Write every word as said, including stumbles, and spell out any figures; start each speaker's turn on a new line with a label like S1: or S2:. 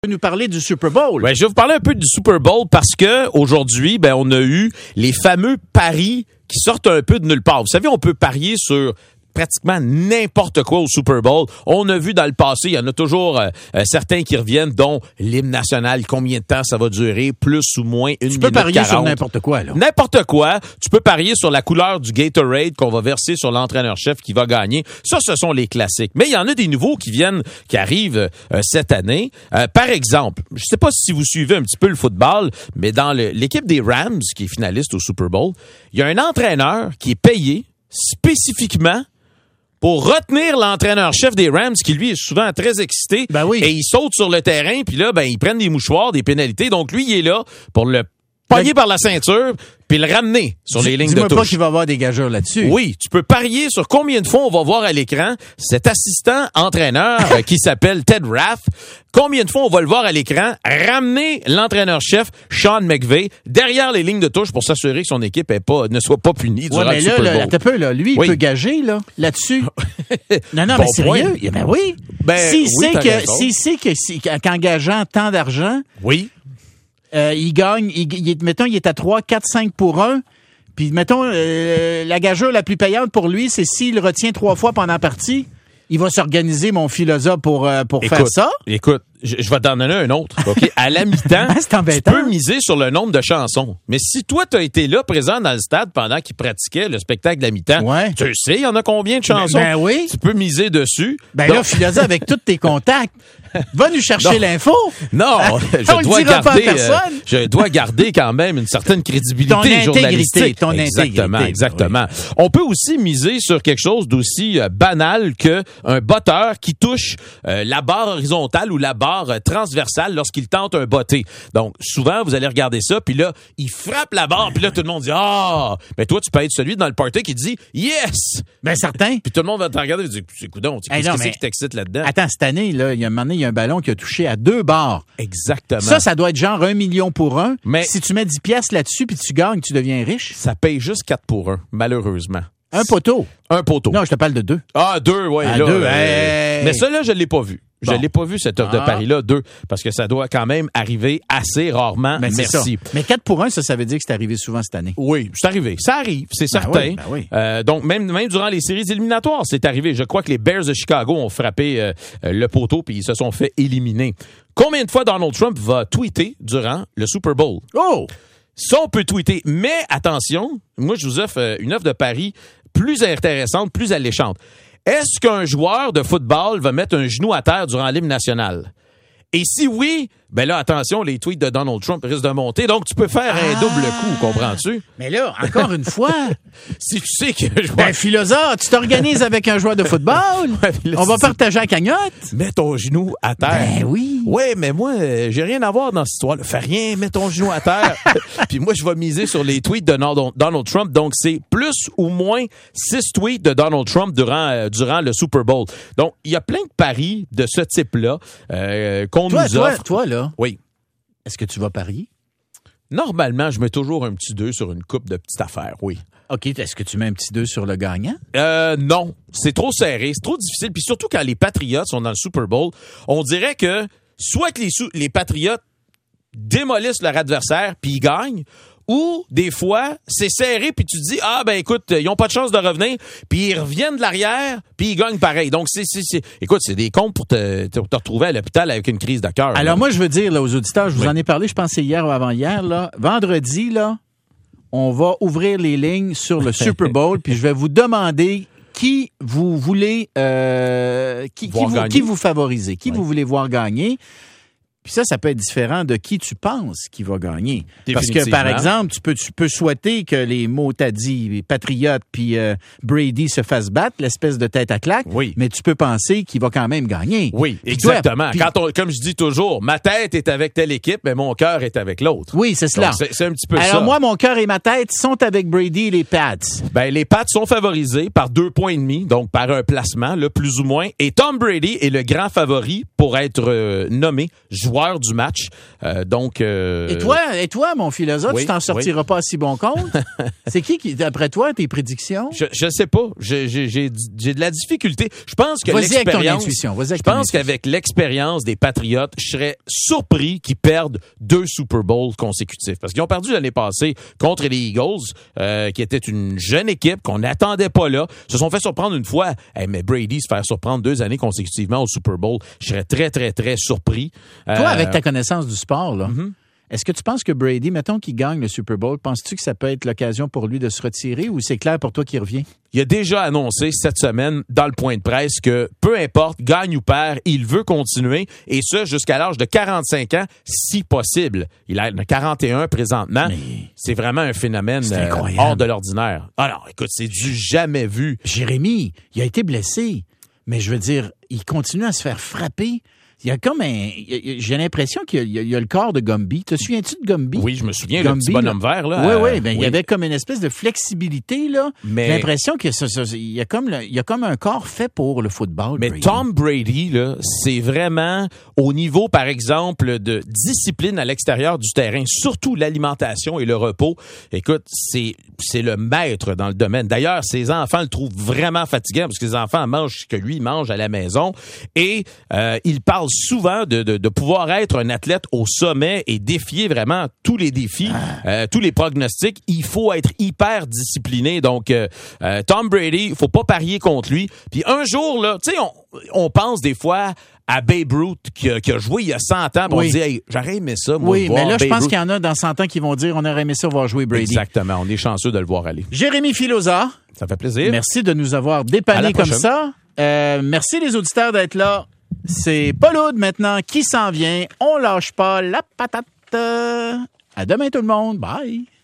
S1: nous parler du Super Bowl.
S2: Ben, je vais vous parler un peu du Super Bowl parce que aujourd'hui, ben, on a eu les fameux paris qui sortent un peu de nulle part. Vous savez, on peut parier sur pratiquement n'importe quoi au Super Bowl. On a vu dans le passé, il y en a toujours euh, euh, certains qui reviennent, dont l'hymne national, combien de temps ça va durer, plus ou moins une minute
S1: Tu peux parier
S2: quarante.
S1: sur n'importe quoi, là.
S2: N'importe quoi. Tu peux parier sur la couleur du Gatorade qu'on va verser sur l'entraîneur-chef qui va gagner. Ça, ce sont les classiques. Mais il y en a des nouveaux qui viennent, qui arrivent euh, cette année. Euh, par exemple, je sais pas si vous suivez un petit peu le football, mais dans le, l'équipe des Rams, qui est finaliste au Super Bowl, il y a un entraîneur qui est payé spécifiquement pour retenir l'entraîneur-chef des Rams, qui lui est souvent très excité.
S1: Ben oui.
S2: Et il saute sur le terrain, puis là, ben, ils prennent des mouchoirs, des pénalités. Donc lui, il est là pour le pogner par la ceinture, puis le ramener sur les lignes de touche.
S1: Dis-moi pas qu'il va y avoir des gageurs là-dessus.
S2: Oui, tu peux parier sur combien de fois on va voir à l'écran cet assistant entraîneur euh, qui s'appelle Ted Rath. Combien de fois on va le voir à l'écran ramener l'entraîneur-chef Sean McVay derrière les lignes de touche pour s'assurer que son équipe est pas, ne soit pas punie durant
S1: ouais, mais
S2: le
S1: là,
S2: Super Bowl.
S1: là, attends un peu, là, lui,
S2: Oui.
S1: il peut gager là, là-dessus. non, non,
S2: Bon
S1: mais sérieux.
S2: point.
S1: Ben oui.
S2: Ben,
S1: s'il
S2: oui,
S1: sait
S2: t'as
S1: que,
S2: raison.
S1: s'il sait que si, qu'en gageant tant d'argent,
S2: Oui.
S1: euh, il gagne, il, il, mettons, il est à trois, quatre, cinq pour un. Puis, mettons, euh, la gageure la plus payante pour lui, c'est s'il retient trois fois pendant la partie, il va s'organiser, mon philosophe, pour, euh, pour
S2: Écoute,
S1: faire ça.
S2: Écoute, je, je vais t'en donner un autre. OK? À la mi-temps,
S1: C'est
S2: tu
S1: embêtant.
S2: peux miser sur le nombre de chansons. Mais si toi, tu as été là, présent dans le stade pendant qu'il pratiquait le spectacle de la mi-temps,
S1: Ouais.
S2: tu sais, il y en a combien de chansons?
S1: Ben, ben oui.
S2: Tu peux miser dessus.
S1: Ben
S2: Donc-
S1: là, philosophe, avec tous tes contacts, va nous chercher
S2: Non.
S1: l'info.
S2: Non,
S1: On
S2: je
S1: le
S2: dois
S1: dira pas à
S2: garder, euh,
S1: personne.
S2: je dois garder quand même une certaine crédibilité
S1: Ton intégrité,
S2: journalistique.
S1: ton
S2: exactement,
S1: intégrité,
S2: exactement. On peut aussi miser sur quelque chose d'aussi euh, banal que un botteur qui touche euh, la barre horizontale ou la barre euh, transversale lorsqu'il tente un botté. Donc souvent vous allez regarder ça, puis là il frappe la barre, puis là tout le monde dit ah, mais toi tu peux être celui dans le party qui dit yes.
S1: Ben certain.
S2: Puis tout le monde va te regarder et dire c'est coudonc,
S1: Hey,
S2: qu'est-ce
S1: non,
S2: que c'est
S1: mais-
S2: qui t'excite là-dedans?
S1: Attends, cette année, là, il y a un moment donné, il y a un ballon qui a touché à deux barres.
S2: Exactement.
S1: Ça, ça doit être genre un million pour un.
S2: Mais-
S1: si tu mets dix piastres là-dessus puis tu gagnes, tu deviens riche.
S2: Ça paye juste quatre pour un, malheureusement.
S1: Un poteau.
S2: Un poteau.
S1: Non, je te parle de deux.
S2: Ah, deux, oui.
S1: Ah,
S2: là,
S1: deux,
S2: euh,
S1: hey.
S2: Mais ça, là, je l'ai pas vu. Je
S1: Bon.
S2: l'ai pas vu, cette offre de
S1: Ah.
S2: pari-là, deux, parce que ça doit quand même arriver assez rarement.
S1: Ben, c'est
S2: Merci.
S1: ça. Mais quatre pour un, ça, ça veut dire que c'est arrivé souvent cette année.
S2: Oui, c'est arrivé. Ça arrive, c'est
S1: Ben
S2: certain.
S1: oui, ben oui.
S2: Euh, donc, même, même durant les séries éliminatoires, c'est arrivé. Je crois que les Bears de Chicago ont frappé euh, euh, le poteau puis ils se sont fait éliminer. Combien de fois Donald Trump va tweeter durant le Super Bowl?
S1: Oh!
S2: Ça, on peut tweeter. Mais attention, moi, je vous offre euh, une offre de pari plus intéressante, plus alléchante. Est-ce qu'un joueur de football va mettre un genou à terre durant l'hymne national? Et si oui, ben là, attention, les tweets de Donald Trump risquent de monter. Donc, tu peux faire un
S1: Ah.
S2: double coup, comprends-tu?
S1: Mais là, encore une fois,
S2: Si tu sais que un joueur...
S1: ben, philosophe, tu t'organises avec un joueur de football.
S2: Ouais, mais là,
S1: On va
S2: c'est-
S1: partager la cagnotte.
S2: Mets ton genou à terre.
S1: Ben oui.
S2: Oui, mais moi, euh, j'ai rien à voir dans cette histoire-là. Fais rien, mets ton genou à terre. Puis moi, je vais miser sur les tweets de Donald Donald Trump. Donc, c'est plus ou moins six tweets de Donald Trump durant, euh, durant le Super Bowl. Donc, il y a plein de paris de ce type-là euh, qu'on
S1: Toi,
S2: nous
S1: toi,
S2: offre.
S1: toi, là,
S2: Oui.
S1: est-ce que tu vas parier?
S2: Normalement, je mets toujours un petit deux sur une coupe de petites affaires, oui.
S1: OK, est-ce que tu mets un petit deux sur le gagnant?
S2: Euh, non, c'est trop serré, c'est trop difficile. Puis surtout quand les Patriots sont dans le Super Bowl, on dirait que soit que les, sou- les Patriots démolissent leur adversaire puis ils gagnent, ou des fois, c'est serré puis tu te dis « Ah, ben écoute, ils ont pas de chance de revenir. » Puis ils reviennent de l'arrière puis ils gagnent pareil. Donc, c'est, c'est, c'est... écoute, c'est des comptes pour te, te, te retrouver à l'hôpital avec une crise de cœur.
S1: Alors
S2: là.
S1: moi, je veux dire là, aux auditeurs, je vous
S2: Oui.
S1: en ai parlé, je pense que c'est hier ou avant-hier, là. Vendredi, là, on va ouvrir les lignes sur le Super Bowl, puis je vais vous demander qui vous voulez, euh, qui, qui,
S2: Voir
S1: vous,
S2: gagner.
S1: qui vous favorisez, qui
S2: Oui.
S1: vous voulez voir gagner. Puis ça, ça peut être différent de qui tu penses qui va gagner. Parce que, par
S2: Définitivement.
S1: exemple, tu peux, tu peux souhaiter que les mots t'as dit, les Patriotes puis euh, Brady se fassent battre, l'espèce de tête à claque,
S2: Oui.
S1: mais tu peux penser qu'il va quand même gagner.
S2: Oui,
S1: Puis toi,
S2: exactement.
S1: puis-
S2: Quand on, comme je dis toujours, ma tête est avec telle équipe, mais mon cœur est avec l'autre.
S1: Oui, c'est cela.
S2: Donc, c'est, c'est un petit peu
S1: Alors
S2: ça.
S1: moi, mon cœur et ma tête sont avec Brady et les Pats.
S2: Ben, les Pats sont favorisés par deux points et demi, donc par un placement, là, plus ou moins. Et Tom Brady est le grand favori pour être euh, nommé joueur joueur du match. Euh, donc, euh,
S1: et toi, et toi, mon philosophe,
S2: oui,
S1: tu t'en sortiras
S2: oui.
S1: pas à si bon compte. C'est qui qui, d'après toi, tes prédictions?
S2: Je, je sais pas. J'ai, j'ai, j'ai, j'ai de la difficulté. Je pense que
S1: Vas-y avec ton
S2: l'expérience.
S1: intuition. Vas-y avec
S2: Je
S1: ton
S2: pense
S1: intuition.
S2: qu'avec l'expérience des Patriots, je serais surpris qu'ils perdent deux Super Bowls consécutifs. Parce qu'ils ont perdu l'année passée contre les Eagles, euh, qui était une jeune équipe qu'on n'attendait pas là. Se sont fait surprendre une fois. Hey, mais Brady se faire surprendre deux années consécutivement au Super Bowl, je serais très, très, très surpris.
S1: Toi,
S2: Euh,
S1: avec ta connaissance du sport, là,
S2: mm-hmm.
S1: est-ce que tu penses que Brady, mettons qu'il gagne le Super Bowl, penses-tu que ça peut être l'occasion pour lui de se retirer ou c'est clair pour toi qu'il revient?
S2: Il a déjà annoncé cette semaine dans le point de presse que peu importe, gagne ou perd, il veut continuer et ce jusqu'à l'âge de quarante-cinq ans, si possible. Il a quarante et un présentement.
S1: Mais
S2: c'est vraiment un phénomène
S1: c'est
S2: euh,
S1: incroyable.
S2: hors de l'ordinaire. Alors, écoute, c'est du jamais vu.
S1: Jérémy, il a été blessé, mais je veux dire, il continue à se faire frapper. Il y a comme un... il y a- j'ai l'impression qu'il y a, il y a- il y a le corps de Gumby. Te souviens-tu de Gumby?
S2: Oui, je me souviens,
S1: Gumby,
S2: le petit bonhomme
S1: là.
S2: vert. Là,
S1: Oui,
S2: euh,
S1: oui. Ben, il y avait comme une espèce de flexibilité, là.
S2: Mais-
S1: J'ai l'impression qu'il ça, ça, il y a comme le- il y a comme un corps fait pour le football.
S2: Mais
S1: Brady.
S2: Tom Brady, là, c'est vraiment au niveau, par exemple, de discipline à l'extérieur du terrain, surtout l'alimentation et le repos. Écoute, c'est c'est le maître dans le domaine. D'ailleurs, ses enfants le trouvent vraiment fatigant parce que les enfants mangent ce que lui mange à la maison. Et euh, il parle souvent de, de, de pouvoir être un athlète au sommet et défier vraiment tous les défis,
S1: Ah.
S2: euh, tous les pronostics. Il faut être hyper discipliné. Donc, euh, euh, Tom Brady, il faut pas parier contre lui. Puis un jour, là, tu sais, on, on pense des fois à Babe Ruth qui a, qui a joué il y a cent ans. Puis
S1: Oui.
S2: on se dit, hey, j'aurais aimé ça, moi,
S1: Oui,
S2: de voir
S1: mais là, je
S2: Babe
S1: pense
S2: Ruth.
S1: qu'il y en a dans cent ans qui vont dire on aurait aimé ça voir jouer Brady.
S2: Exactement, on est chanceux de le voir aller.
S1: Jérémy Filosa,
S2: Ça fait plaisir.
S1: merci de nous avoir
S2: À
S1: dépanné
S2: la
S1: comme
S2: prochaine.
S1: ça. Euh, merci les auditeurs d'être là. C'est Paul Aude maintenant qui s'en vient. On lâche pas la patate. À demain tout le monde. Bye.